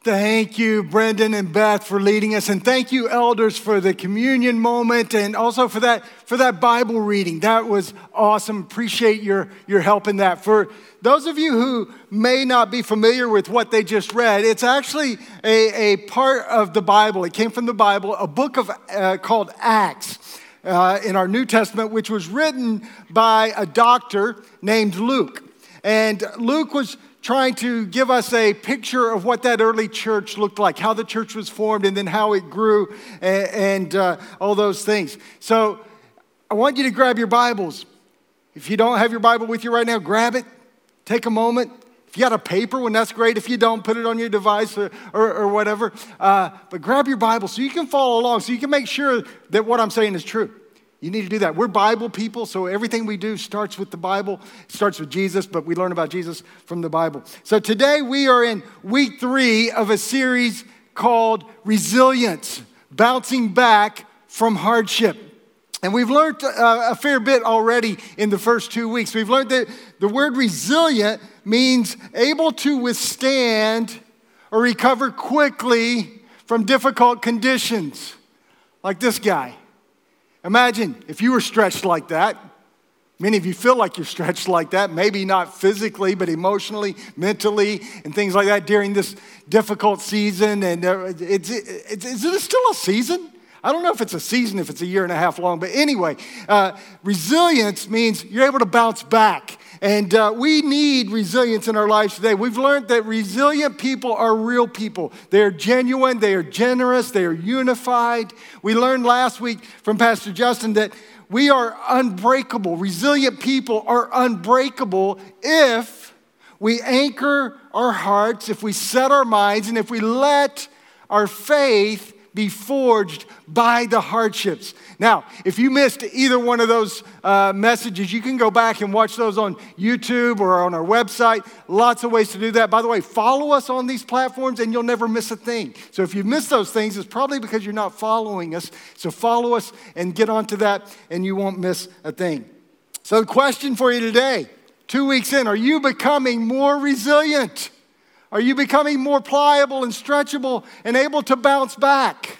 Thank you, Brendan and Beth, for leading us. And thank you, elders, for the communion moment and also for that Bible reading. That was awesome. Appreciate your help in that. For those of you who may not be familiar with what they just read, it's actually a part of the Bible. It came from the Bible, a book called Acts in our New Testament, which was written by a doctor named Luke. And Luke was trying to give us a picture of what that early church looked like, how the church was formed, and then how it grew, and all those things. So I want you to grab your Bibles. If you don't have your Bible with you right now, grab it. Take a moment. If you got a paper one, that's great. If you don't, put it on your device or whatever. But grab your Bible so you can follow along, so you can make sure that what I'm saying is true. You need to do that. We're Bible people, so everything we do starts with the Bible. It starts with Jesus, but we learn about Jesus from the Bible. So today we are in week 3 of a series called Resilience, Bouncing Back from Hardship. And we've learned a fair bit already in the first 2 weeks. We've learned that the word resilient means able to withstand or recover quickly from difficult conditions, like this guy. Imagine if you were stretched like that. Many of you feel like you're stretched like that, maybe not physically, but emotionally, mentally, and things like that during this difficult season. And is it still a season? I don't know if it's a season, if it's a year and a half long, but anyway, resilience means you're able to bounce back. And we need resilience in our lives today. We've learned that resilient people are real people. They are genuine, they are generous, they are unified. We learned last week from Pastor Justin that we are unbreakable. Resilient people are unbreakable if we anchor our hearts, if we set our minds, and if we let our faith be forged by the hardships. Now, if you missed either one of those messages, you can go back and watch those on YouTube or on our website. Lots of ways to do that. By the way, follow us on these platforms and you'll never miss a thing. So if you miss those things, it's probably because you're not following us. So follow us and get onto that and you won't miss a thing. So the question for you today, 2 weeks in, are you becoming more resilient? Are you becoming more pliable and stretchable and able to bounce back?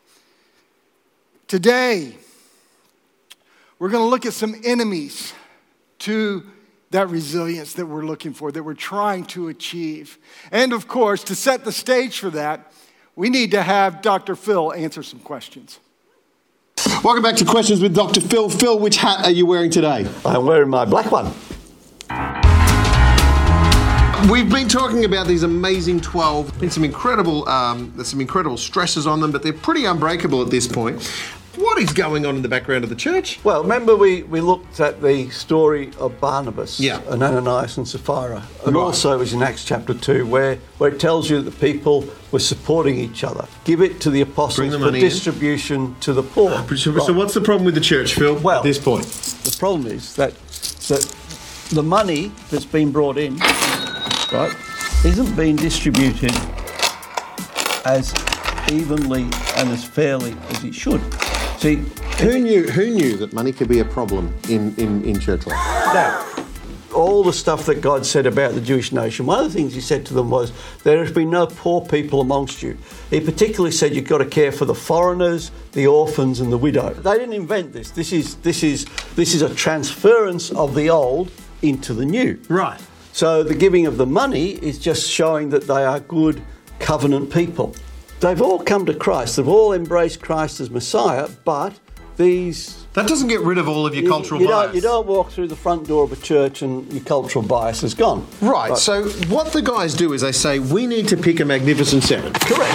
Today, we're going to look at some enemies to that resilience that we're looking for, that we're trying to achieve. And of course, to set the stage for that, we need to have Dr. Phil answer some questions. Welcome back to Questions with Dr. Phil. Phil, which hat are you wearing today? I'm wearing my black one. We've been talking about these amazing 12. Been some incredible, there's some incredible stresses on them, but they're pretty unbreakable at this point. What is going on in the background of the church? Well, remember we looked at the story of Barnabas and Ananias and Sapphira. And also it was in Acts chapter 2 where it tells you that people were supporting each other. Give it to the apostles for distribution to the poor. So what's the problem with the church, Phil, at this point? The problem is that the money that's been brought in, right, isn't being distributed as evenly and as fairly as it should. See, who knew that money could be a problem in church life? Now, all the stuff that God said about the Jewish nation, one of the things he said to them was, there has been no poor people amongst you. He particularly said you've got to care for the foreigners, the orphans and the widow. They didn't invent this. This is a transference of the old into the new. Right. So the giving of the money is just showing that they are good covenant people. They've all come to Christ. They've all embraced Christ as Messiah, but these... That doesn't get rid of all of your cultural bias. You don't walk through the front door of a church and your cultural bias is gone. Right, but, so what the guys do is they say, we need to pick a magnificent 7. Correct.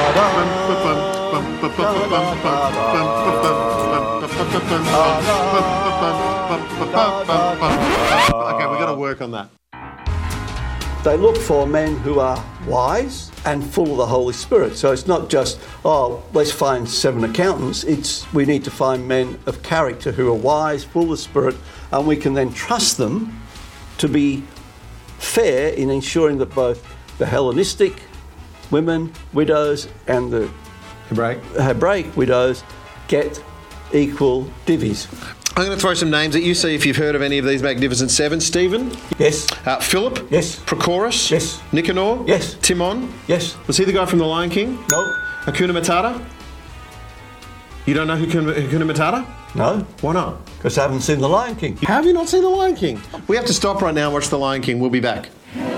Okay, we've got to work on that. They look for men who are wise and full of the Holy Spirit. So it's not just, let's find 7 accountants. We need to find men of character who are wise, full of the Spirit, and we can then trust them to be fair in ensuring that both the Hellenistic women, widows, and the Hebraic widows get equal divvies. I'm going to throw some names at you, see if you've heard of any of these magnificent seven. Stephen? Yes. Philip? Yes. Prochorus? Yes. Nicanor? Yes. Timon? Yes. Was he the guy from The Lion King? No. Hakuna Matata? You don't know Hakuna Matata? No. Why not? Because I haven't seen The Lion King. Have you not seen The Lion King? We have to stop right now and watch The Lion King. We'll be back.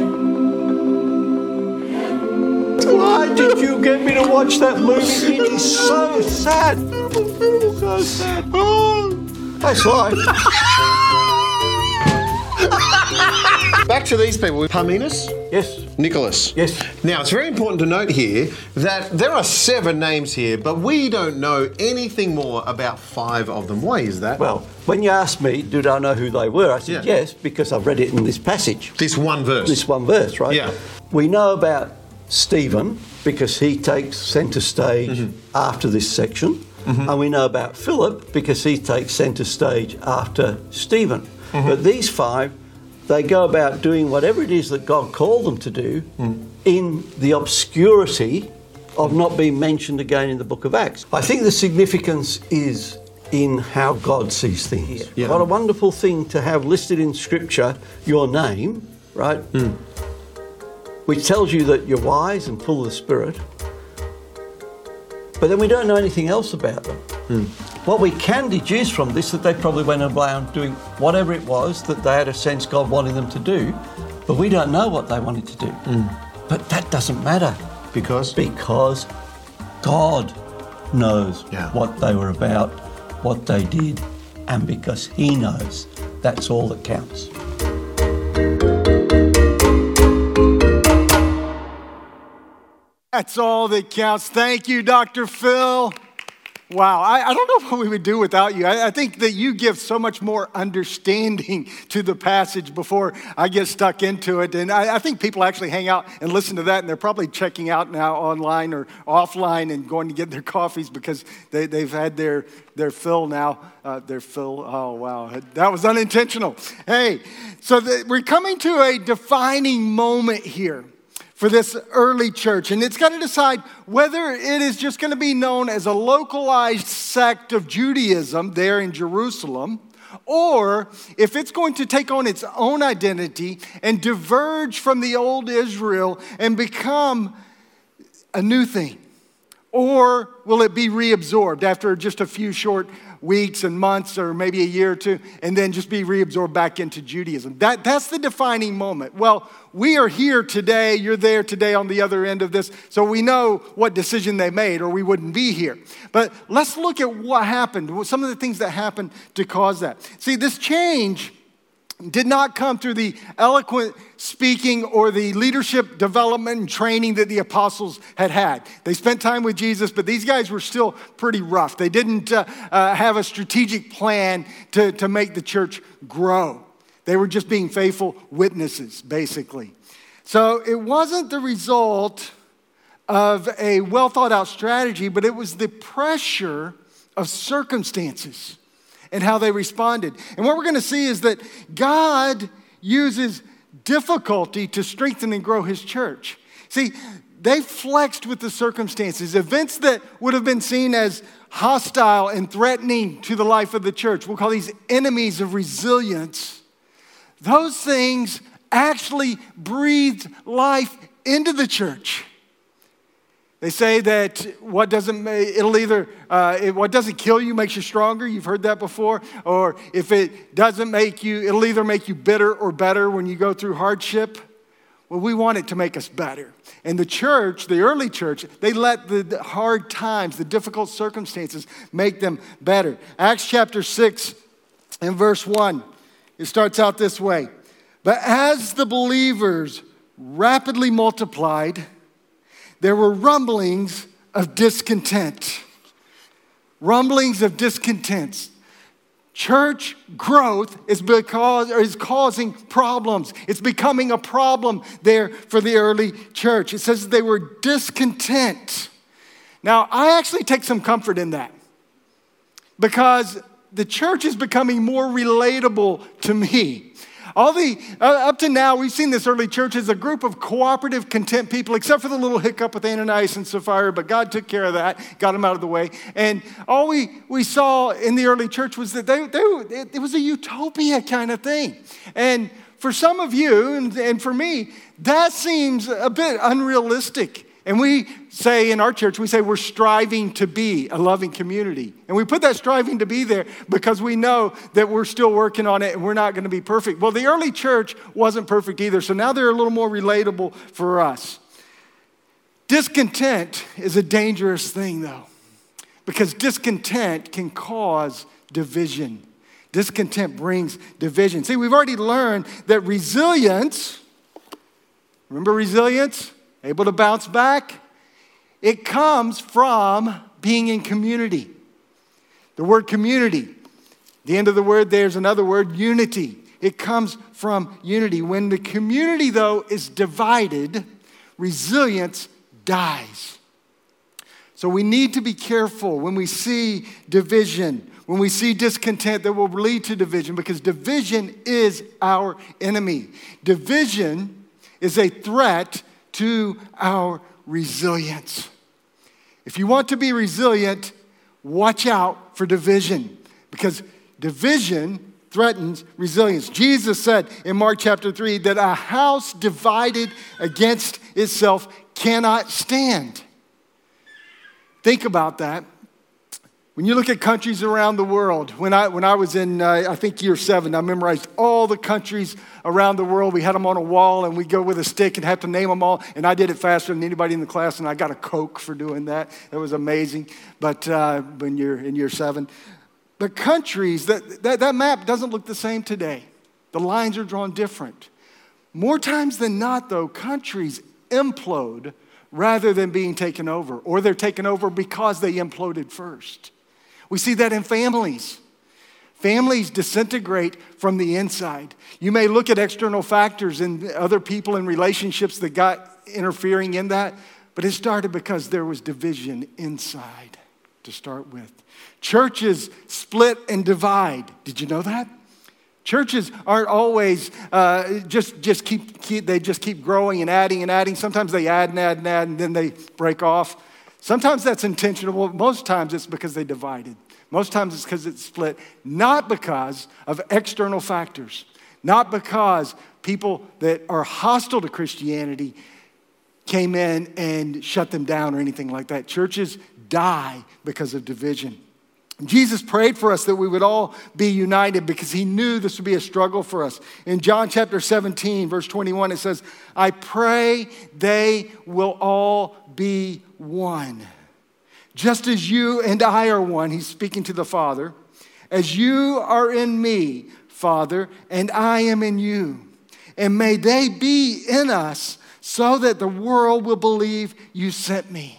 Why did you get me to watch that movie? It is so sad. So sad. Oh, that's life. Back to these people. Parmenas? Yes. Nicholas? Yes. Now, it's very important to note here that there are 7 names here, but we don't know anything more about 5 of them. Why is that? Well, when you asked me, did I know who they were? I said Yeah. yes, because I've read it in this passage. This one verse. This one verse, right? Yeah. We know about Stephen because he takes centre stage after this section. And we know about Philip because he takes centre stage after Stephen. But these 5, they go about doing whatever it is that God called them to do in the obscurity of not being mentioned again in the book of Acts. I think the significance is in how God sees things. Yeah. What a wonderful thing to have listed in Scripture your name, right? Which tells you that you're wise and full of the Spirit. But then we don't know anything else about them. What we can deduce from this that they probably went around doing whatever it was that they had a sense God wanted them to do, but we don't know what they wanted to do. But that doesn't matter. Because? Because God knows Yeah. what they were about, what they did, and because He knows, that's all that counts. That's all that counts. Thank you, Dr. Phil. Wow, I don't know what we would do without you. I think that you give so much more understanding to the passage before I get stuck into it. And I think people actually hang out and listen to that, and they're probably checking out now online or offline and going to get their coffees because they've had their fill now. Their fill, oh wow, that was unintentional. Hey, so we're coming to a defining moment here for this early church. And it's got to decide whether it is just going to be known as a localized sect of Judaism there in Jerusalem, or if it's going to take on its own identity and diverge from the old Israel and become a new thing. Or will it be reabsorbed after just a few short weeks and months or maybe a year or two and then just be reabsorbed back into Judaism? That's the defining moment. Well, we are here today. You're there today on the other end of this. So we know what decision they made or we wouldn't be here. But let's look at what happened, some of the things that happened to cause that. See, this change did not come through the eloquent speaking or the leadership development and training that the apostles had. They spent time with Jesus, but these guys were still pretty rough. They didn't have a strategic plan to make the church grow. They were just being faithful witnesses, basically. So it wasn't the result of a well thought out strategy, but it was the pressure of circumstances and how they responded. And what we're going to see is that God uses difficulty to strengthen and grow His church. See, they flexed with the circumstances. Events that would have been seen as hostile and threatening to the life of the church, we'll call these enemies of resilience. Those things actually breathed life into the church. They say that what doesn't kill you makes you stronger. You've heard that before. Or if it doesn't make you, it'll either make you bitter or better when you go through hardship. Well, we want it to make us better. And the church, the early church, they let the hard times, the difficult circumstances make them better. Acts chapter 6 and verse 1, it starts out this way. But as the believers rapidly multiplied, there were rumblings of discontent. Rumblings of discontent. Church growth is causing problems. It's becoming a problem there for the early church. It says they were discontent. Now, I actually take some comfort in that because the church is becoming more relatable to me. Up to now, we've seen this early church as a group of cooperative, content people, except for the little hiccup with Ananias and Sapphira, but God took care of that, got them out of the way. And all we saw in the early church was that it was a utopia kind of thing. And for some of you, and for me, that seems a bit unrealistic. And we say in our church, we're striving to be a loving community. And we put that striving to be there because we know that we're still working on it and we're not going to be perfect. Well, the early church wasn't perfect either, so now they're a little more relatable for us. Discontent is a dangerous thing, though, because discontent can cause division. Discontent brings division. See, we've already learned that resilience, remember resilience? Able to bounce back? It comes from being in community. The word community, the end of the word there's another word, unity. It comes from unity. When the community, though, is divided, resilience dies. So we need to be careful when we see division, when we see discontent that will lead to division, because division is our enemy. Division is a threat to our resilience. If you want to be resilient, watch out for division, because division threatens resilience. Jesus said in Mark chapter 3 that a house divided against itself cannot stand. Think about that. When you look at countries around the world, when I was in, I think year 7, I memorized all the countries around the world. We had them on a wall, and we'd go with a stick and have to name them all. And I did it faster than anybody in the class, and I got a Coke for doing that. It was amazing. But when you're in year 7, but countries, that map doesn't look the same today. The lines are drawn different. More times than not, though, countries implode rather than being taken over, or they're taken over because they imploded first. We see that in families. Families disintegrate from the inside. You may look at external factors and other people and relationships that got interfering in that, but it started because there was division inside to start with. Churches split and divide. Did you know that? Churches aren't always just keep growing and adding. Sometimes they add and then they break off. Sometimes that's intentional. Most times it's because they divided. Most times it's because it's split, not because of external factors, not because people that are hostile to Christianity came in and shut them down or anything like that. Churches die because of division. Jesus prayed for us that we would all be united because he knew this would be a struggle for us. In John chapter 17, verse 21, it says, I pray they will all be one. Just as you and I are one, he's speaking to the Father, as you are in me, Father, and I am in you. And may they be in us so that the world will believe you sent me.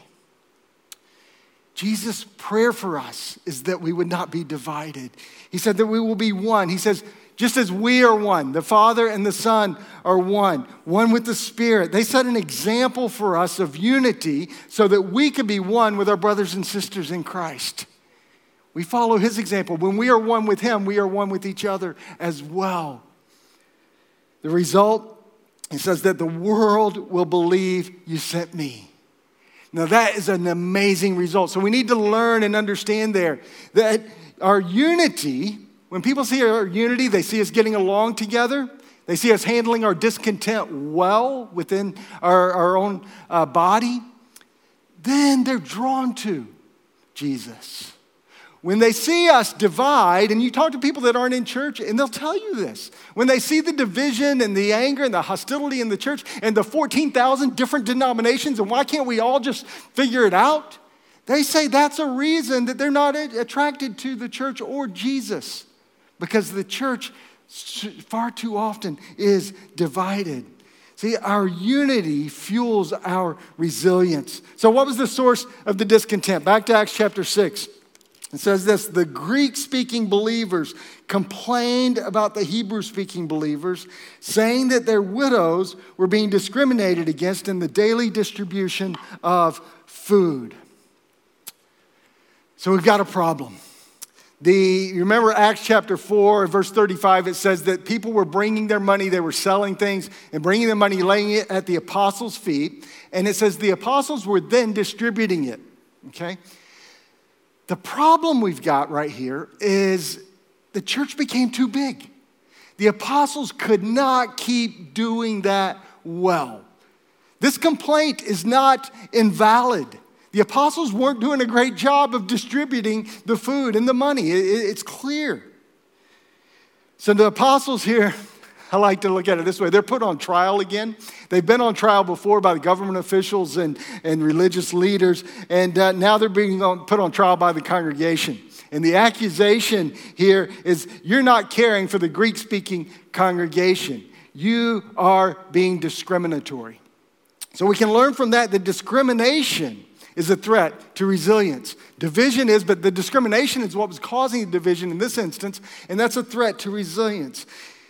Jesus' prayer for us is that we would not be divided. He said that we will be one. He says, just as we are one, the Father and the Son are one with the Spirit. They set an example for us of unity so that we could be one with our brothers and sisters in Christ. We follow his example. When we are one with him, we are one with each other as well. The result, he says that the world will believe you sent me. Now that is an amazing result. So we need to learn and understand there that our unity, when people see our unity, they see us getting along together. They see us handling our discontent well within our own body. Then they're drawn to Jesus. When they see us divide, and you talk to people that aren't in church, and they'll tell you this. When they see the division and the anger and the hostility in the church and the 14,000 different denominations, and why can't we all just figure it out? They say that's a reason that they're not attracted to the church or Jesus, because the church far too often is divided. See, our unity fuels our resilience. So what was the source of the discontent? Back to Acts chapter 6. It says this, the Greek-speaking believers complained about the Hebrew-speaking believers, saying that their widows were being discriminated against in the daily distribution of food. So we've got a problem. You remember Acts chapter 4, verse 35, it says that people were bringing their money, they were selling things and bringing their money, laying it at the apostles' feet. And it says the apostles were then distributing it, okay? The problem we've got right here is the church became too big. The apostles could not keep doing that well. This complaint is not invalid. The apostles weren't doing a great job of distributing the food and the money. It's clear. So the apostles here, I like to look at it this way. They're put on trial again. They've been on trial before by the government officials and religious leaders, and now they're being put on trial by the congregation. And the accusation here is you're not caring for the Greek-speaking congregation. You are being discriminatory. So we can learn from that discrimination is a threat to resilience. Division is, but the discrimination is what was causing the division in this instance, and that's a threat to resilience.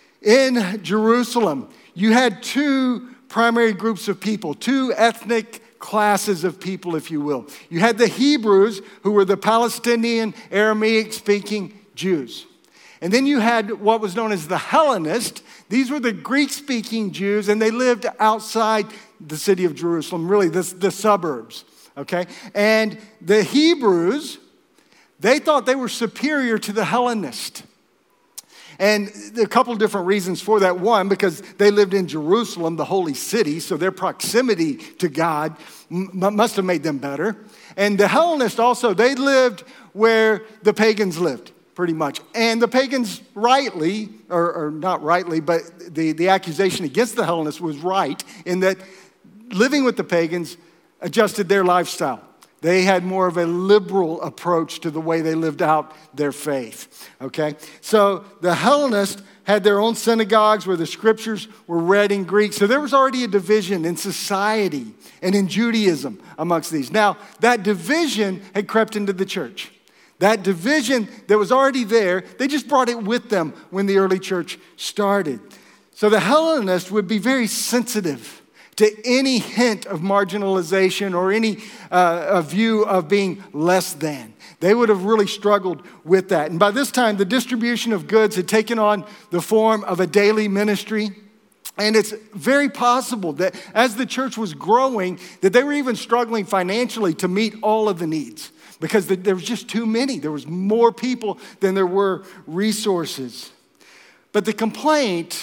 In Jerusalem, you had two primary groups of people, two ethnic classes of people, if you will. You had the Hebrews, who were the Palestinian, Aramaic-speaking Jews. And then you had what was known as the Hellenists. These were the Greek-speaking Jews, and they lived outside the city of Jerusalem, really the suburbs, okay? And the Hebrews, they thought they were superior to the Hellenists. And there are a couple of different reasons for that. One, because they lived in Jerusalem, the holy city, so their proximity to God must have made them better. And the Hellenists also, they lived where the pagans lived, pretty much. And the pagans rightly, or not rightly, but the accusation against the Hellenists was right in that living with the pagans adjusted their lifestyle. They had more of a liberal approach to the way they lived out their faith, okay? So the Hellenists had their own synagogues where the scriptures were read in Greek. So there was already a division in society and in Judaism amongst these. Now, that division had crept into the church. That division that was already there, they just brought it with them when the early church started. So the Hellenists would be very sensitive to any hint of marginalization or any view of being less than. They would have really struggled with that. And by this time, the distribution of goods had taken on the form of a daily ministry. And it's very possible that as the church was growing, that they were even struggling financially to meet all of the needs because there was just too many. There was more people than there were resources. But the complaint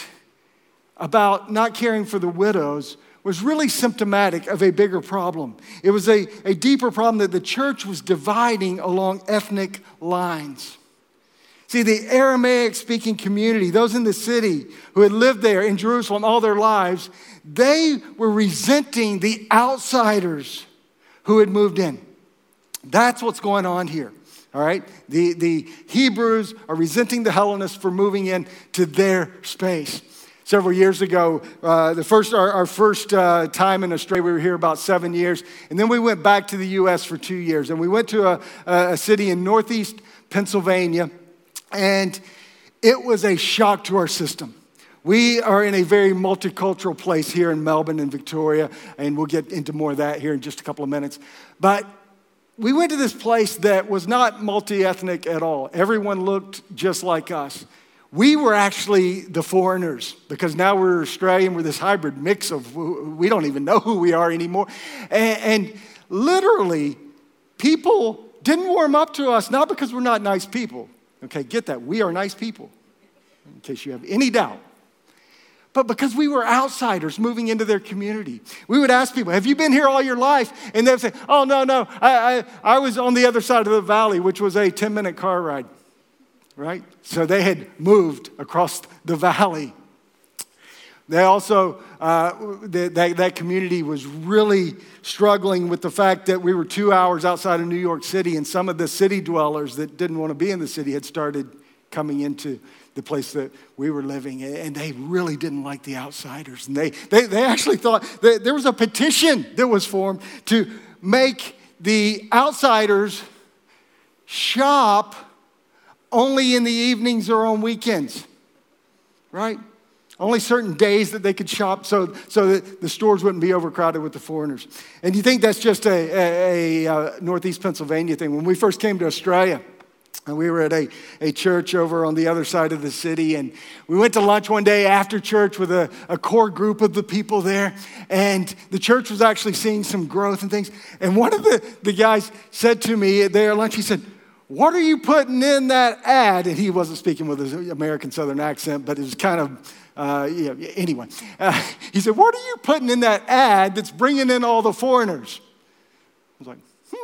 about not caring for the widows was really symptomatic of a bigger problem. It was a deeper problem that the church was dividing along ethnic lines. See, the Aramaic-speaking community, those in the city who had lived there in Jerusalem all their lives, they were resenting the outsiders who had moved in. That's what's going on here, all right? The Hebrews are resenting the Hellenists for moving into their space. Several years ago, our first time in Australia, we were here about 7 years. And then we went back to the U.S. for 2 years. And we went to a city in northeast Pennsylvania. And it was a shock to our system. We are in a very multicultural place here in Melbourne and Victoria. And we'll get into more of that here in just a couple of minutes. But we went to this place that was not multi-ethnic at all. Everyone looked just like us. We were actually the foreigners because now we're Australian. We're this hybrid mix of, we don't even know who we are anymore. And literally, people didn't warm up to us, not because we're not nice people. Okay, get that. We are nice people, in case you have any doubt. But because we were outsiders moving into their community. We would ask people, have you been here all your life? And they would say, oh, no, I was on the other side of the valley, which was a 10-minute car ride. Right? So they had moved across the valley. They also, that community was really struggling with the fact that we were 2 hours outside of New York City, and some of the city dwellers that didn't want to be in the city had started coming into the place that we were living, and they really didn't like the outsiders. And they actually thought that there was a petition that was formed to make the outsiders shop only in the evenings or on weekends, right? Only certain days that they could shop so that the stores wouldn't be overcrowded with the foreigners. And you think that's just a Northeast Pennsylvania thing. When we first came to Australia, And we were at a church over on the other side of the city, and we went to lunch one day after church with a core group of the people there, and the church was actually seeing some growth and things. And one of the guys said to me there at lunch, he said, "What are you putting in that ad?" And he wasn't speaking with his American Southern accent, but it was kind of, anyway. He said, "What are you putting in that ad that's bringing in all the foreigners?" I was like,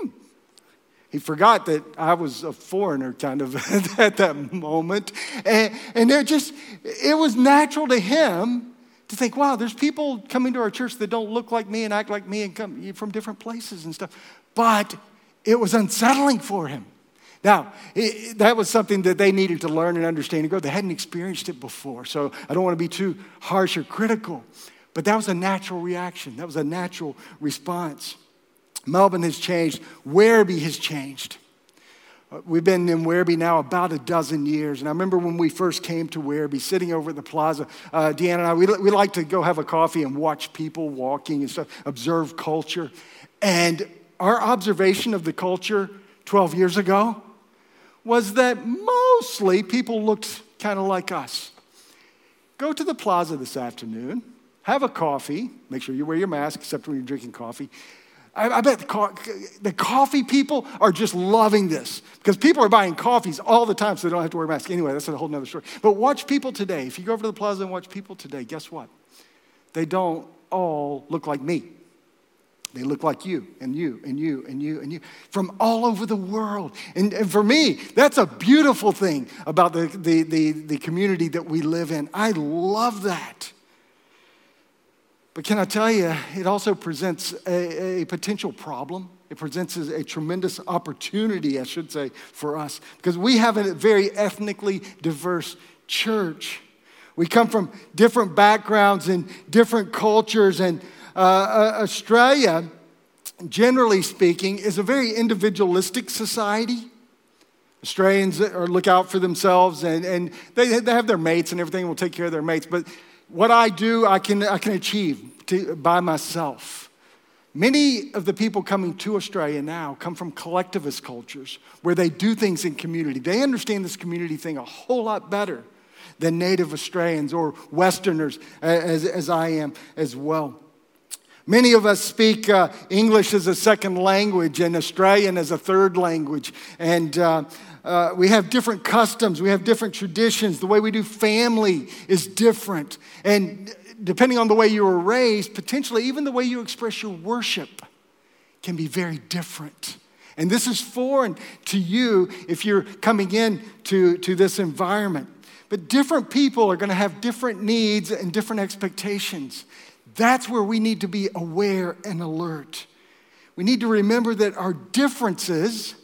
He forgot that I was a foreigner kind of at that moment. And it was natural to him to think, wow, there's people coming to our church that don't look like me and act like me and come from different places and stuff. But it was unsettling for him. Now, that was something that they needed to learn and understand and grow. They hadn't experienced it before, so I don't want to be too harsh or critical. But that was a natural reaction. That was a natural response. Melbourne has changed. Werribee has changed. We've been in Werribee now about a dozen years. And I remember when we first came to Werribee, sitting over at the plaza, Deanna and I, we like to go have a coffee and watch people walking and stuff, observe culture. And our observation of the culture 12 years ago was that mostly people looked kind of like us. Go to the plaza this afternoon, have a coffee, make sure you wear your mask except when you're drinking coffee. I bet the coffee people are just loving this because people are buying coffees all the time so they don't have to wear masks. Anyway, that's a whole nother story. But watch people today. If you go over to the plaza and watch people today, guess what? They don't all look like me. They look like you and you and you and you and you from all over the world. And for me, that's a beautiful thing about the community that we live in. I love that. But can I tell you, it also presents a potential problem. It presents a tremendous opportunity, I should say, for us. Because we have a very ethnically diverse church. We come from different backgrounds and different cultures. And Australia, generally speaking, is a very individualistic society. Australians look out for themselves, and they have their mates and everything, will take care of their mates. But what I do, I can achieve by myself. Many of the people coming to Australia now come from collectivist cultures where they do things in community. They understand this community thing a whole lot better than native Australians or Westerners, as I am as well. Many of us speak English as a second language and Australian as a third language. And we have different customs. We have different traditions. The way we do family is different. And depending on the way you were raised, potentially even the way you express your worship can be very different. And this is foreign to you if you're coming in to this environment. But different people are going to have different needs and different expectations. That's where we need to be aware and alert. We need to remember that our differences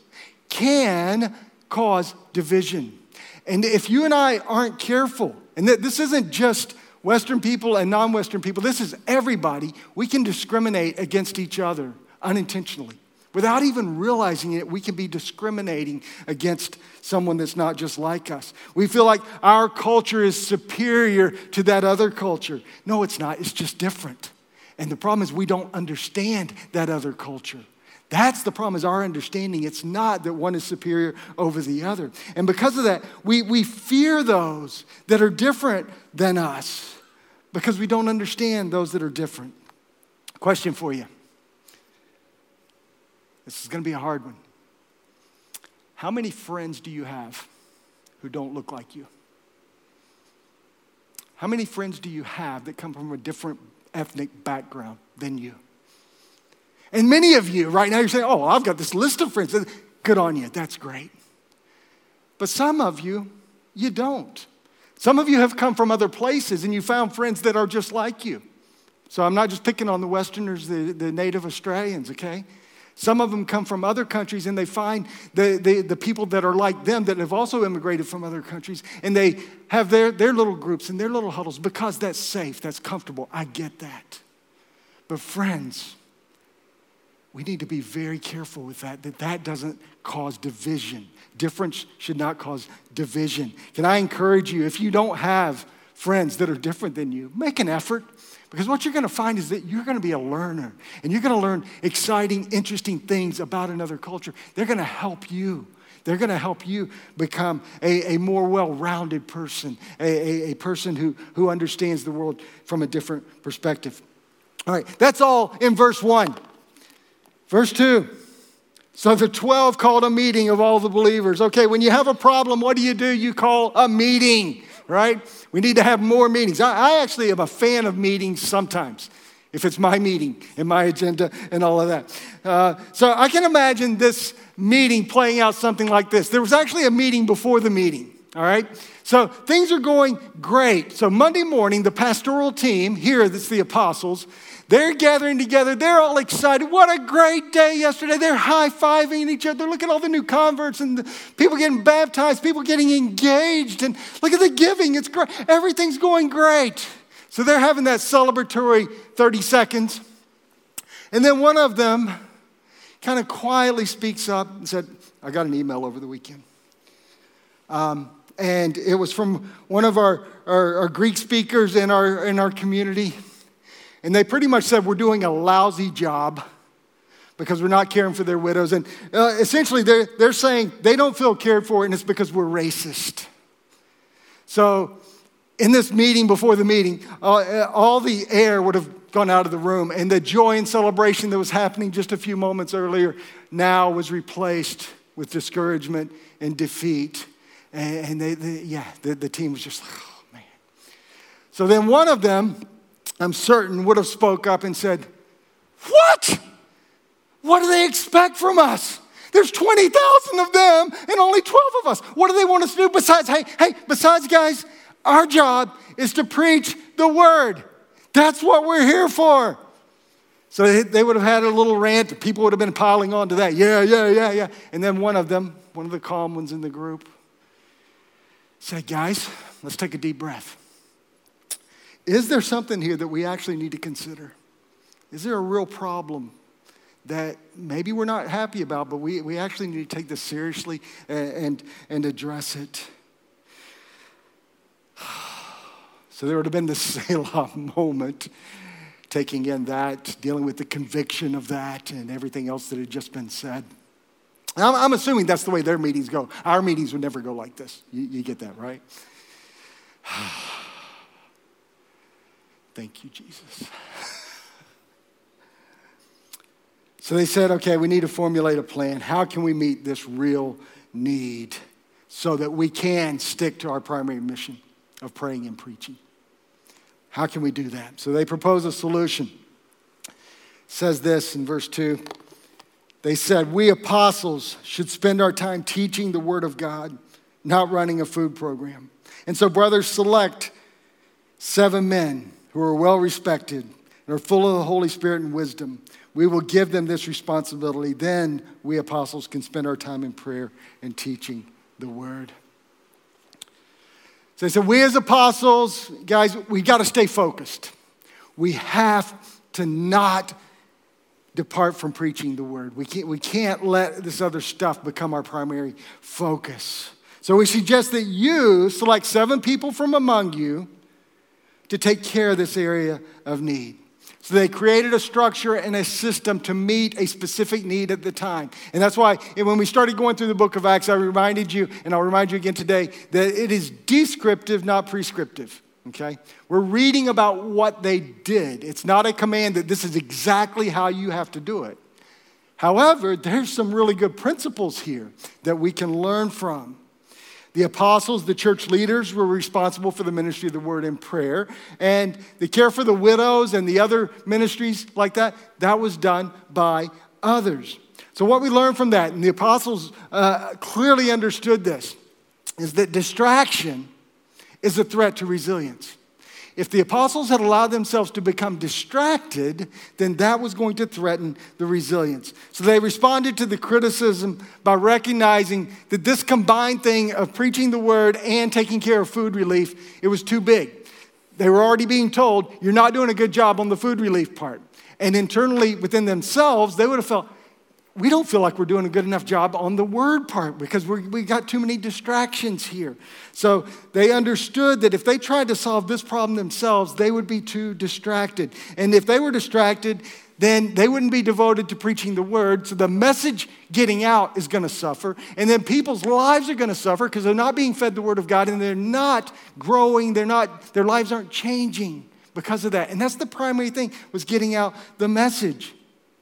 can cause division. And if you and I aren't careful, and that this isn't just Western people and non-Western people, this is everybody, we can discriminate against each other unintentionally. Without even realizing it, we can be discriminating against someone that's not just like us. We feel like our culture is superior to that other culture. No, it's not. It's just different. And the problem is we don't understand that other culture. That's the problem, is our understanding. It's not that one is superior over the other. And because of that, we fear those that are different than us because we don't understand those that are different. Question for you. This is going to be a hard one. How many friends do you have who don't look like you? How many friends do you have that come from a different ethnic background than you? And many of you right now, you're saying, oh, I've got this list of friends. Good on you. That's great. But some of you don't. Some of you have come from other places and you found friends that are just like you. So I'm not just picking on the Westerners, the native Australians, okay? Some of them come from other countries and they find the people that are like them that have also immigrated from other countries, and they have their little groups and their little huddles because that's safe, that's comfortable. I get that. But friends, we need to be very careful with that doesn't cause division. Difference should not cause division. Can I encourage you, if you don't have friends that are different than you, make an effort. Because what you're going to find is that you're going to be a learner, and you're going to learn exciting, interesting things about another culture. They're going to help you. They're going to help you become a more well-rounded person, a person who understands the world from a different perspective. All right, that's all in verse 1. Verse 2. So the 12 called a meeting of all the believers. Okay, when you have a problem, what do? You call a meeting, right? We need to have more meetings. I actually am a fan of meetings sometimes, if it's my meeting and my agenda and all of that. So I can imagine this meeting playing out something like this. There was actually a meeting before the meeting, all right? So things are going great. So Monday morning, the pastoral team, here, that's the apostles, they're gathering together. They're all excited. What a great day yesterday. They're high-fiving each other. Look at all the new converts and the people getting baptized, people getting engaged. And look at the giving. It's great. Everything's going great. So they're having that celebratory 30 seconds. And then one of them kind of quietly speaks up and said, I got an email over the weekend. And it was from one of our Greek speakers in our community. And they pretty much said, we're doing a lousy job because we're not caring for their widows. And essentially, they're saying they don't feel cared for, and it's because we're racist. So in this meeting, before the meeting, all the air would have gone out of the room. And the joy and celebration that was happening just a few moments earlier now was replaced with discouragement and defeat. And the team was just like, oh, man. So then one of them, I'm certain, would have spoke up and said, what? What do they expect from us? There's 20,000 of them and only 12 of us. What do they want us to do besides, besides, guys, our job is to preach the word. That's what we're here for. So they would have had a little rant. People would have been piling on to that. Yeah. And then one of the calm ones in the group, said, guys, let's take a deep breath. Is there something here that we actually need to consider? Is there a real problem that maybe we're not happy about, but we actually need to take this seriously and address it? So there would have been this Selah moment, taking in that, dealing with the conviction of that and everything else that had just been said. I'm assuming that's the way their meetings go. Our meetings would never go like this. You get that, right? Thank you, Jesus. So they said, okay, we need to formulate a plan. How can we meet this real need so that we can stick to our primary mission of praying and preaching? How can we do that? So they propose a solution. It says this in verse 2. They said, we apostles should spend our time teaching the word of God, not running a food program. And so brothers, select 7 men who are well respected and are full of the Holy Spirit and wisdom. We will give them this responsibility. Then we apostles can spend our time in prayer and teaching the word. So they said, we as apostles, guys, we got to stay focused. We have to not depart from preaching the word. We can't let this other stuff become our primary focus. So we suggest that you select 7 people from among you to take care of this area of need. So they created a structure and a system to meet a specific need at the time. And that's why when we started going through the book of Acts, I reminded you, and I'll remind you again today, that it is descriptive, not prescriptive. Okay? We're reading about what they did. It's not a command that this is exactly how you have to do it. However, there's some really good principles here that we can learn from. The apostles, the church leaders, were responsible for the ministry of the word and prayer. And the care for the widows and the other ministries like that, that was done by others. So what we learn from that, and the apostles clearly understood this, is that distraction is a threat to resilience. If the apostles had allowed themselves to become distracted, then that was going to threaten the resilience. So they responded to the criticism by recognizing that this combined thing of preaching the word and taking care of food relief, it was too big. They were already being told, you're not doing a good job on the food relief part. And internally within themselves, they would have felt, we don't feel like we're doing a good enough job on the word part because we got too many distractions here. So they understood that if they tried to solve this problem themselves, they would be too distracted. And if they were distracted, then they wouldn't be devoted to preaching the word. So the message getting out is going to suffer. And then people's lives are going to suffer because they're not being fed the word of God and they're not growing. Their lives aren't changing because of that. And that's the primary thing, was getting out the message.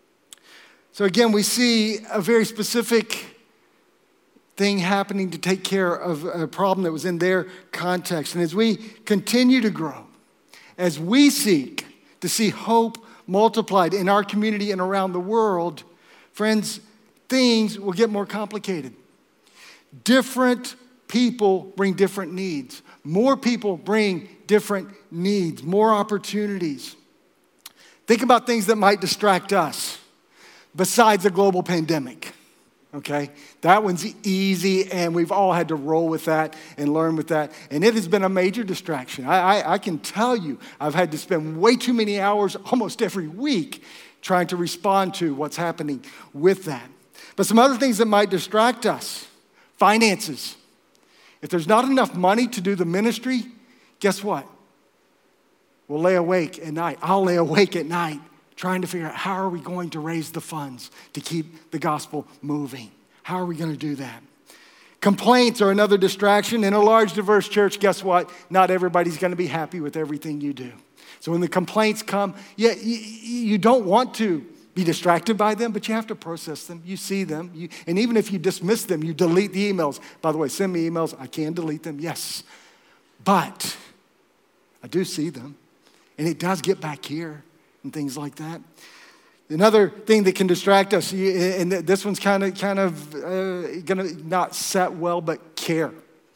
So again, we see a very specific thing happening to take care of a problem that was in their context. And as we continue to grow, as we seek to see hope multiplied in our community and around the world, friends, things will get more complicated. Different people bring different needs. More people bring different needs, more opportunities. Think about things that might distract us besides a global pandemic. Okay, that one's easy, and we've all had to roll with that and learn with that. And it has been a major distraction. I can tell you, I've had to spend way too many hours almost every week trying to respond to what's happening with that. But some other things that might distract us: finances. If there's not enough money to do the ministry, guess what? We'll lay awake at night. I'll lay awake at night trying to figure out, how are we going to raise the funds to keep the gospel moving? How are we going to do that? Complaints are another distraction. In a large, diverse church, guess what? Not everybody's going to be happy with everything you do. So when the complaints come, you don't want to be distracted by them, but you have to process them. You see them. And even if you dismiss them, you delete the emails. By the way, send me emails. I can delete them, yes. But I do see them. And it does get back here. And things like that. Another thing that can distract us, and this one's kind of going to not set well, but care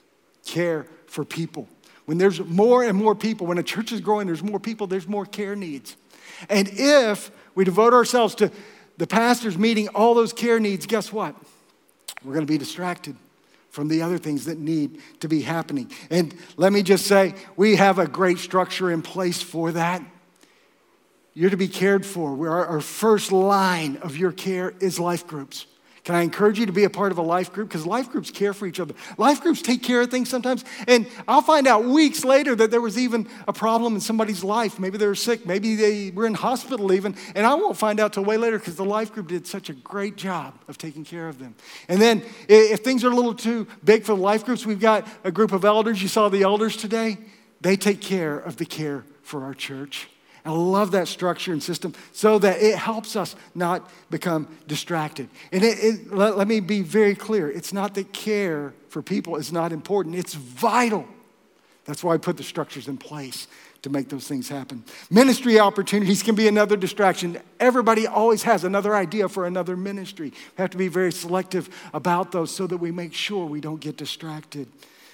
for people. When there's more and more people, when a church is growing, there's more people, there's more care needs. And if we devote ourselves to the pastors meeting all those care needs, guess what? We're going to be distracted from the other things that need to be happening. And let me just say, we have a great structure in place for that. You're to be cared for. Our first line of your care is life groups. Can I encourage you to be a part of a life group? Because life groups care for each other. Life groups take care of things sometimes. And I'll find out weeks later that there was even a problem in somebody's life. Maybe they were sick. Maybe they were in hospital even. And I won't find out till way later because the life group did such a great job of taking care of them. And then if things are a little too big for the life groups, we've got a group of elders. You saw the elders today. They take care of the care for our church. I love that structure and system so that it helps us not become distracted. And let me be very clear. It's not that care for people is not important. It's vital. That's why I put the structures in place to make those things happen. Ministry opportunities can be another distraction. Everybody always has another idea for another ministry. We have to be very selective about those so that we make sure we don't get distracted.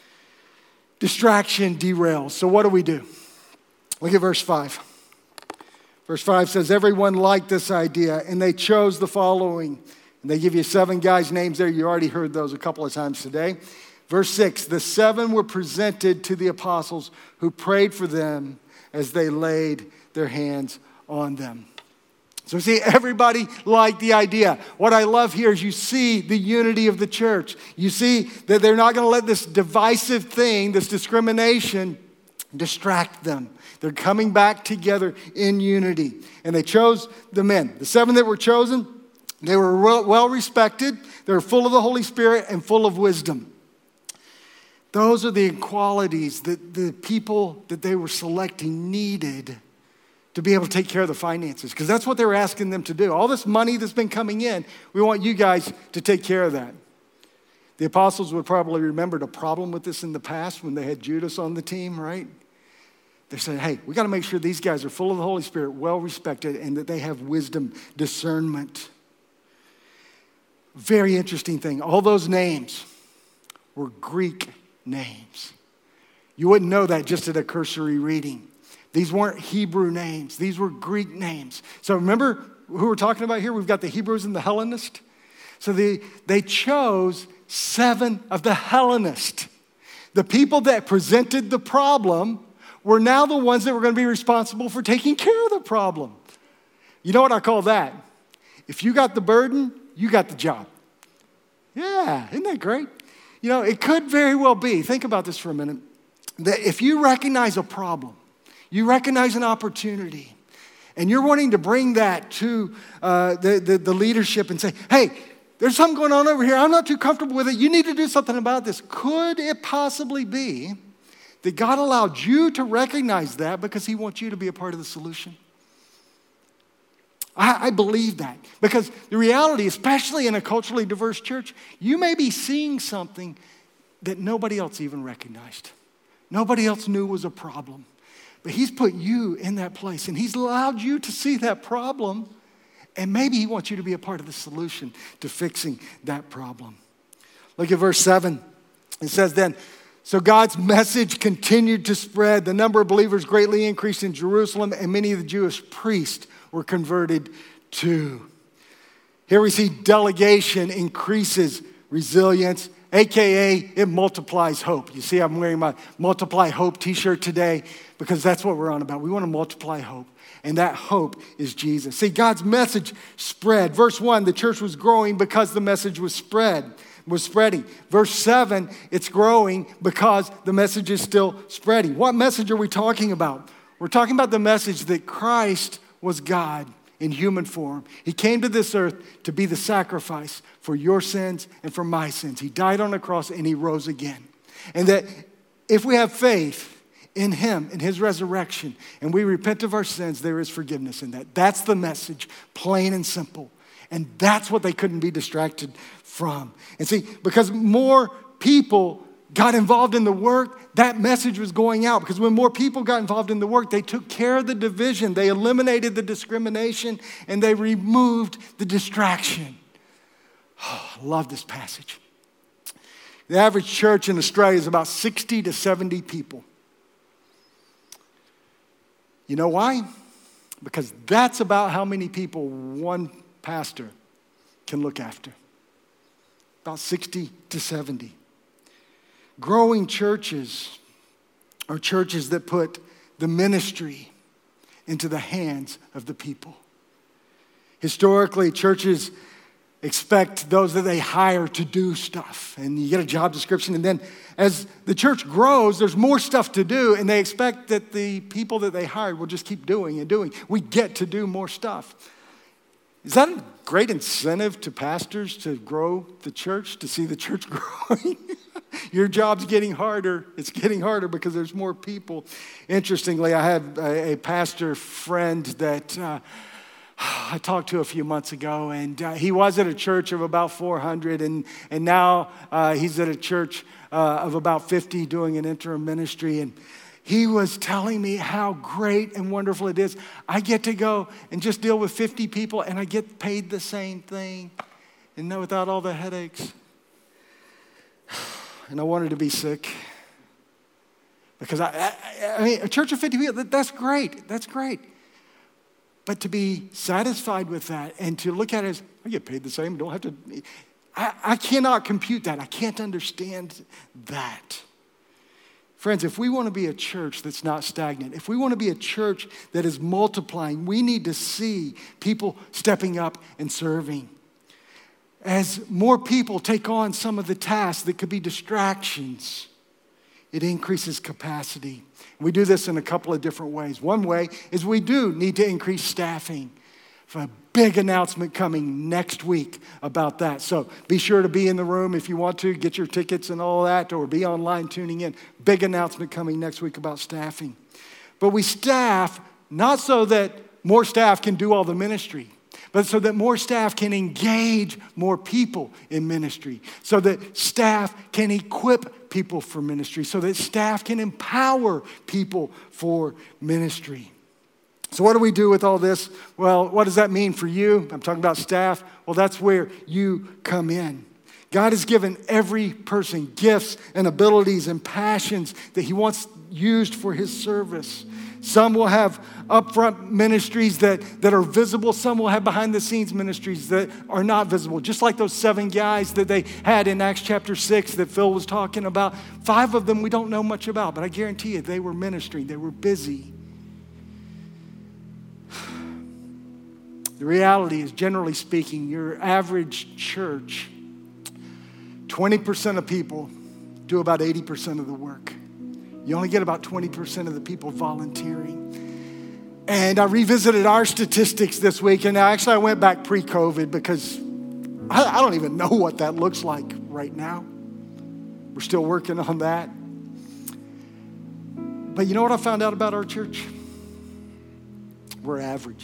Distraction derails. So what do? Look at verse 5. Verse 5 says, everyone liked this idea, and they chose the following. And they give you 7 guys' names there. You already heard those a couple of times today. Verse 6, the 7 were presented to the apostles who prayed for them as they laid their hands on them. So see, everybody liked the idea. What I love here is you see the unity of the church. You see that they're not going to let this divisive thing, this discrimination, distract them. They're coming back together in unity. And they chose the men. The 7 that were chosen, they were well respected. They were full of the Holy Spirit and full of wisdom. Those are the qualities that the people that they were selecting needed to be able to take care of the finances. Because that's what they were asking them to do. All this money that's been coming in, we want you guys to take care of that. The apostles would probably remembered a problem with this in the past when they had Judas on the team, right? They said, hey, we got to make sure these guys are full of the Holy Spirit, well respected, and that they have wisdom, discernment. Very interesting thing. All those names were Greek names. You wouldn't know that just at a cursory reading. These weren't Hebrew names. These were Greek names. So remember who we're talking about here? We've got the Hebrews and the Hellenists. So they chose 7 of the Hellenists. The people that presented the problem were now the ones that were going to be responsible for taking care of the problem. You know what I call that? If you got the burden, you got the job. Yeah, isn't that great? You know, it could very well be, think about this for a minute, that if you recognize a problem, you recognize an opportunity, and you're wanting to bring that to the leadership and say, hey, there's something going on over here. I'm not too comfortable with it. You need to do something about this. Could it possibly be that God allowed you to recognize that because he wants you to be a part of the solution? I believe that, because the reality, especially in a culturally diverse church, you may be seeing something that nobody else even recognized. Nobody else knew was a problem. But he's put you in that place, and he's allowed you to see that problem, and maybe he wants you to be a part of the solution to fixing that problem. Look at verse 7. It says then, so God's message continued to spread. The number of believers greatly increased in Jerusalem, and many of the Jewish priests were converted too. Here we see delegation increases resilience, AKA it multiplies hope. You see, I'm wearing my Multiply Hope t-shirt today because that's what we're on about. We want to multiply hope, and that hope is Jesus. See, God's message spread. Verse 1, the church was growing because the message was spreading. Verse 7, it's growing because the message is still spreading. What message are we talking about? We're talking about the message that Christ was God in human form. He came to this earth to be the sacrifice for your sins and for my sins. He died on the cross and he rose again. And that if we have faith in him, in his resurrection, and we repent of our sins, there is forgiveness in that. That's the message, plain and simple. And that's what they couldn't be distracted from. And see, because more people got involved in the work, that message was going out. Because when more people got involved in the work, they took care of the division, they eliminated the discrimination, and they removed the distraction. Oh, I love this passage. The average church in Australia is about 60 to 70 people. You know why? Because that's about how many people one pastor can look after. About 60 to 70. Growing churches are churches that put the ministry into the hands of the people. Historically, churches expect those that they hire to do stuff. And you get a job description, and then as the church grows, there's more stuff to do, and they expect that the people that they hired will just keep doing and doing. We get to do more stuff. Is that a great incentive to pastors to grow the church, to see the church growing? Your job's getting harder. It's getting harder because there's more people. Interestingly, I had a pastor friend that I talked to a few months ago, and he was at a church of about 400, and now he's at a church of about 50 doing an interim ministry, and he was telling me how great and wonderful it is. I get to go and just deal with 50 people, and I get paid the same thing, and without all the headaches. And I wanted to be sick. Because I mean, a church of 50 people, that's great. That's great. But to be satisfied with that and to look at it as, I get paid the same, don't have to. I cannot compute that. I can't understand that. Friends, if we want to be a church that's not stagnant, if we want to be a church that is multiplying, we need to see people stepping up and serving. As more people take on some of the tasks that could be distractions, it increases capacity. We do this in a couple of different ways. One way is we do need to increase staffing. For a big announcement coming next week about that. So be sure to be in the room if you want to, get your tickets and all that, or be online tuning in. Big announcement coming next week about staffing. But we staff not so that more staff can do all the ministry, but so that more staff can engage more people in ministry, so that staff can equip people for ministry, so that staff can empower people for ministry. So what do we do with all this? Well, what does that mean for you? I'm talking about staff. Well, that's where you come in. God has given every person gifts and abilities and passions that he wants used for his service. Some will have upfront ministries that are visible. Some will have behind the scenes ministries that are not visible. Just like those 7 guys that they had in Acts chapter 6 that Phil was talking about. 5 of them we don't know much about, but I guarantee you they were ministering. They were busy. The reality is, generally speaking, your average church, 20% of people do about 80% of the work. You only get about 20% of the people volunteering. And I revisited our statistics this week, and actually I went back pre-COVID because I don't even know what that looks like right now. We're still working on that. But you know what I found out about our church? We're average.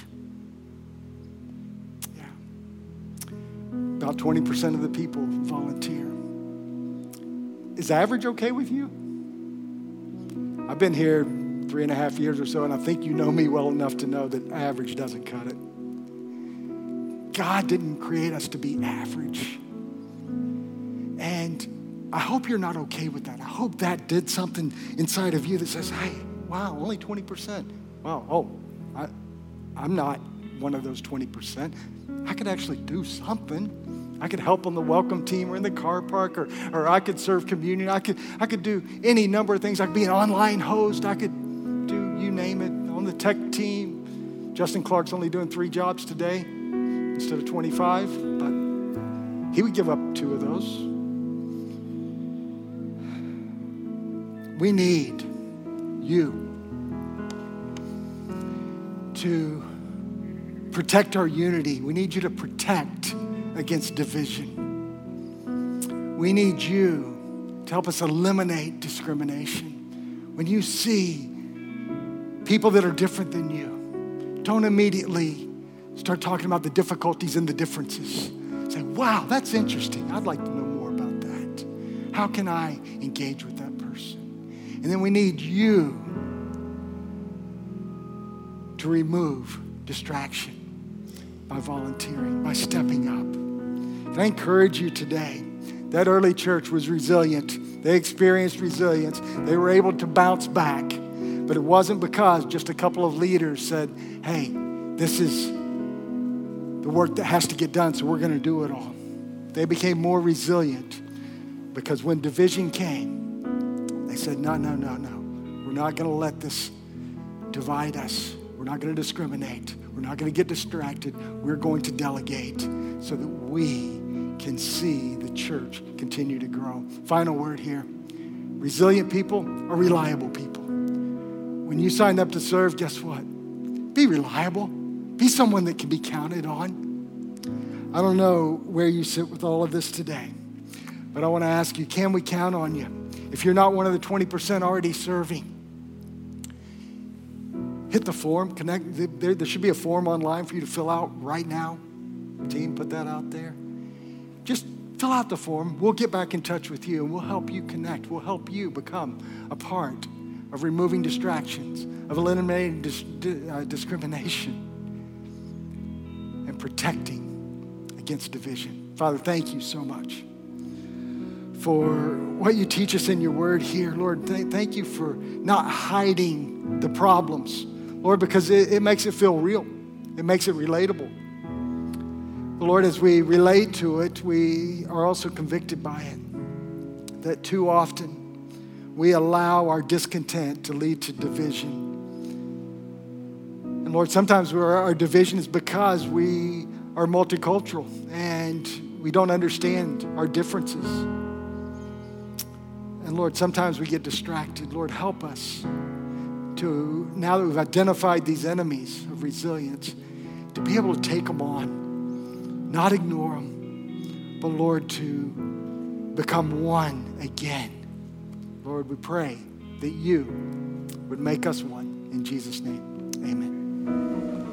Yeah. About 20% of the people volunteer. Is average okay with you? I've been here 3.5 years or so, and I think you know me well enough to know that average doesn't cut it. God didn't create us to be average. And I hope you're not okay with that. I hope that did something inside of you that says, hey, wow, only 20%. Wow, I'm not one of those 20%. I could actually do something. I could help on the welcome team or in the car park, or I could serve communion. I could do any number of things. I could be an online host. I could do, you name it, on the tech team. Justin Clark's only doing 3 jobs today instead of 25, but he would give up 2 of those. We need you to protect our unity. We need you to protect against division. We need you to help us eliminate discrimination. When you see people that are different than you, don't immediately start talking about the difficulties and the differences. Say, wow, that's interesting. I'd like to know more about that. How can I engage with that person? And then we need you to remove distraction by volunteering, by stepping up. And I encourage you today, that early church was resilient. They experienced resilience. They were able to bounce back. But it wasn't because just a couple of leaders said, hey, this is the work that has to get done, so we're going to do it all. They became more resilient because when division came, they said, no. We're not going to let this divide us. We're not going to discriminate. We're not going to get distracted. We're going to delegate so that we can see the church continue to grow. Final word here. Resilient people are reliable people. When you signed up to serve, guess what? Be reliable. Be someone that can be counted on. I don't know where you sit with all of this today, but I want to ask you, can we count on you? If you're not one of the 20% already serving, hit the form, connect. There should be a form online for you to fill out right now. Team, put that out there. Just fill out the form. We'll get back in touch with you, and we'll help you connect. We'll help you become a part of removing distractions, of eliminating discrimination, and protecting against division. Father, thank you so much for what you teach us in your word here. Lord, thank you for not hiding the problems, Lord, because it makes it feel real. It makes it relatable. But Lord, as we relate to it, we are also convicted by it, that too often we allow our discontent to lead to division. And Lord, sometimes our division is because we are multicultural and we don't understand our differences. And Lord, sometimes we get distracted. Lord, help us to, now that we've identified these enemies of resilience, to be able to take them on, not ignore them, but Lord, to become one again. Lord, we pray that you would make us one. In Jesus' name, amen.